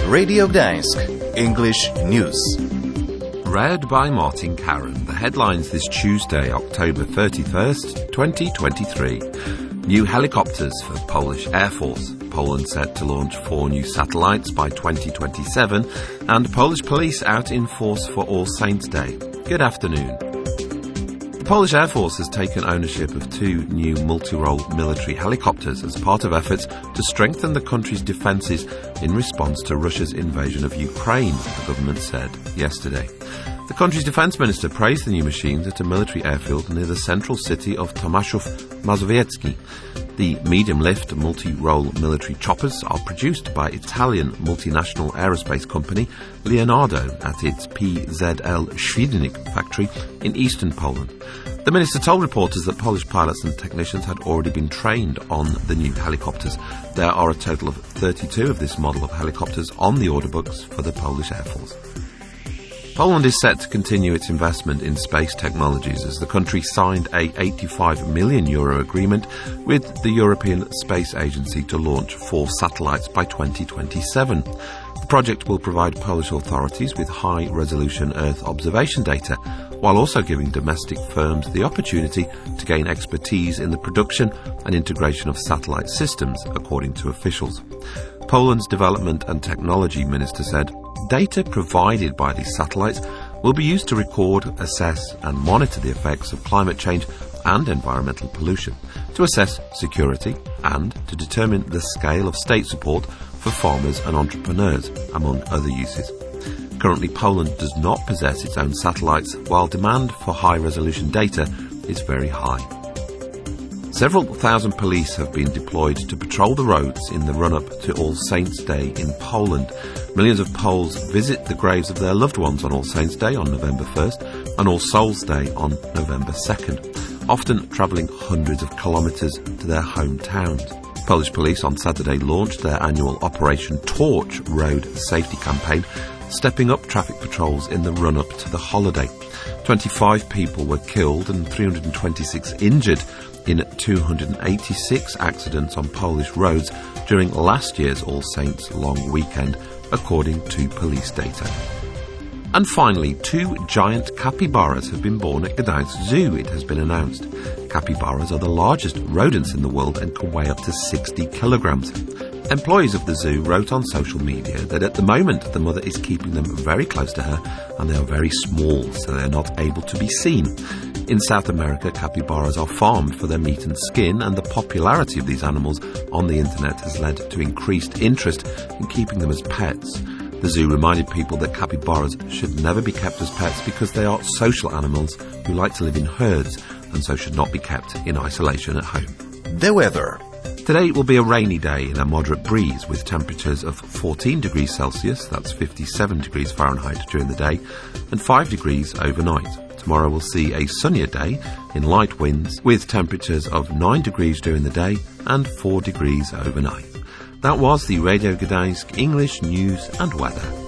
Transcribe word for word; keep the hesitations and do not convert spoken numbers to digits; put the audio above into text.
Radio Gdańsk, English News. Read by Martin Karen. The headlines this Tuesday, October thirty-first, twenty twenty-three. New helicopters for Polish Air Force. Poland set to launch four new satellites by twenty twenty-seven. And Polish police out in force for All Saints' Day. Good afternoon. The Polish Air Force has taken ownership of two new multi-role military helicopters as part of efforts to strengthen the country's defences in response to Russia's invasion of Ukraine, the government said yesterday. The country's defence minister praised the new machines at a military airfield near the central city of Tomaszów Mazowiecki. The medium-lift, multi-role military choppers are produced by Italian multinational aerospace company Leonardo at its P Z L Świdnik factory in eastern Poland. The minister told reporters that Polish pilots and technicians had already been trained on the new helicopters. There are a total of thirty-two of this model of helicopters on the order books for the Polish Air Force. Poland is set to continue its investment in space technologies as the country signed a eighty-five million euro agreement with the European Space Agency to launch four satellites by twenty twenty-seven. The project will provide Polish authorities with high-resolution Earth observation data, while also giving domestic firms the opportunity to gain expertise in the production and integration of satellite systems, according to officials. Poland's Development and Technology Minister said, "Data provided by these satellites will be used to record, assess and monitor the effects of climate change and environmental pollution, to assess security and to determine the scale of state support for farmers and entrepreneurs, among other uses." Currently, Poland does not possess its own satellites, while demand for high-resolution data is very high. Several thousand police have been deployed to patrol the roads in the run-up to All Saints' Day in Poland. Millions of Poles visit the graves of their loved ones on All Saints' Day on November first and All Souls' Day on November second, often travelling hundreds of kilometres to their hometowns. Polish police on Saturday launched their annual Operation Torch road safety campaign, stepping up traffic patrols in the run-up to the holiday. twenty-five people were killed and three hundred twenty-six injured in two hundred eighty-six accidents on Polish roads during last year's All Saints long weekend, according to police data. And finally, two giant capybaras have been born at Gdańsk Zoo, it has been announced. Capybaras are the largest rodents in the world and can weigh up to sixty kilograms. Employees of the zoo wrote on social media that at the moment the mother is keeping them very close to her and they are very small, so they are not able to be seen. In South America, capybaras are farmed for their meat and skin, and the popularity of these animals on the internet has led to increased interest in keeping them as pets. The zoo reminded people that capybaras should never be kept as pets because they are social animals who like to live in herds and so should not be kept in isolation at home. The weather. Today will be a rainy day and a moderate breeze with temperatures of fourteen degrees Celsius, that's fifty-seven degrees Fahrenheit during the day, and five degrees overnight. Tomorrow will see a sunnier day in light winds with temperatures of nine degrees during the day and four degrees overnight. That was the Radio Gdańsk English News and Weather.